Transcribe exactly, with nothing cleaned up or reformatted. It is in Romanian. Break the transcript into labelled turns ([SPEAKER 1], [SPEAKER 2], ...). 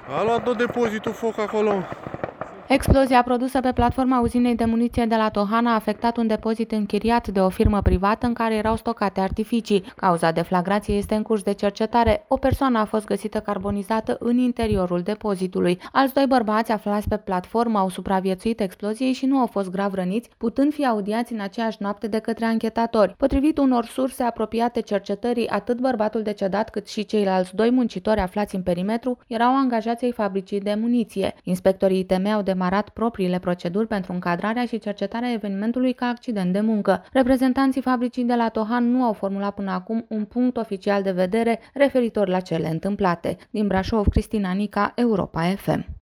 [SPEAKER 1] A luat tot depozitul foc acolo.
[SPEAKER 2] Explozia produsă pe platforma uzinei de muniție de la Tohan a afectat un depozit închiriat de o firmă privată în care erau stocate artificii. Cauza deflagrației este în curs de cercetare. O persoană a fost găsită carbonizată în interiorul depozitului. Alți doi bărbați aflați pe platformă au supraviețuit exploziei și nu au fost grav răniți, putând fi audiați în aceeași noapte de către anchetatori. Potrivit unor surse apropiate cercetării, atât bărbatul decedat cât și ceilalți doi muncitori aflați în perimetru erau angajați ai fabricii de muniție. Inspectorii I T M au demarat propriile proceduri pentru încadrarea și cercetarea evenimentului ca accident de muncă. Reprezentanții fabricii de la Tohan nu au formulat până acum un punct oficial de vedere referitor la cele întâmplate. Din Brașov, Cristina Nica, Europa F M.